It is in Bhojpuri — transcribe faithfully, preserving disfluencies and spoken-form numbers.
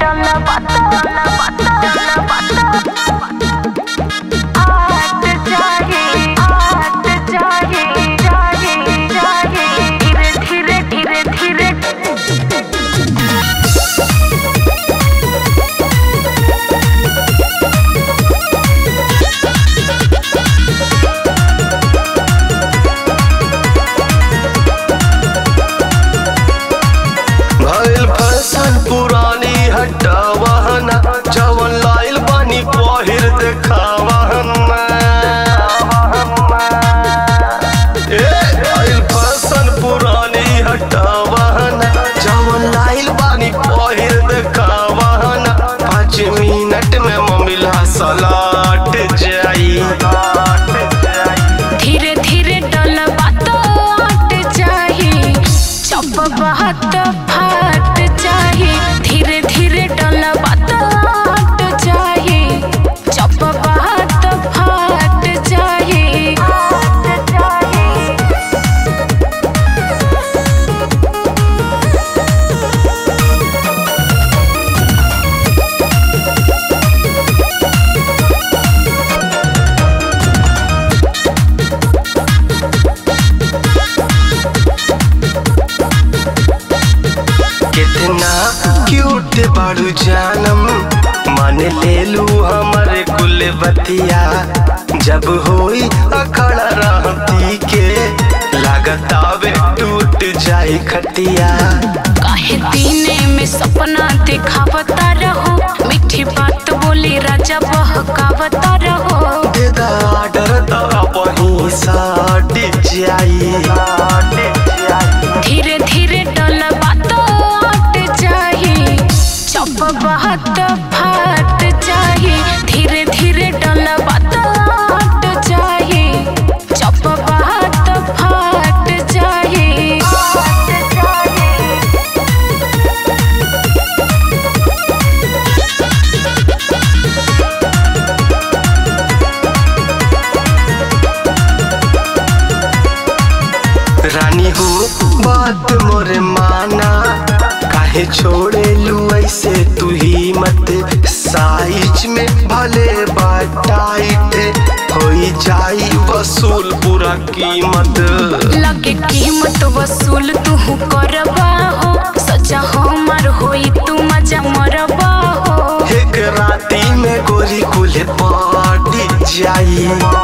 पुरानी हटावहना जवन लाइल बानी पहिर देखावहना ए आइल फैशन पुरानी हटावहना जवन लाइल बानी पहिर देखावहना पाँच मिनट में ममिला सलाट जाई धीरे धीरे डल बात आट जाही चप बात फाट जाही धीरे धीरे डल बात आट जाही चप बात फाट जाही कितना क्यूट बाड़ू जानम मान ले लू हमारे कुल बतिया जब होई अखड़ा रहती के लागता वे टूट जाए खटिया काहे दीने में सपना दिखावता रहो मीठी बात बोली राजा बहकावता रहो देदा आर्डर तोरा वहीं साट जाई धीरे धीरे डल बात आट जाही चप बात फाट जाही धीरे धीरे डल बात आट जाही चप बात फाट जाही रानी हो बात मोरे माना काहे छोड़े लू ऐसे तू ही मत साइज में भले बाटाइट होई जाई वसूल पूरा कीमत लगे कीमत वसूल तू करबा हो सजा हमार होई तू मजा मरबा हो एक राती में गोरी कुल पाटी जाई।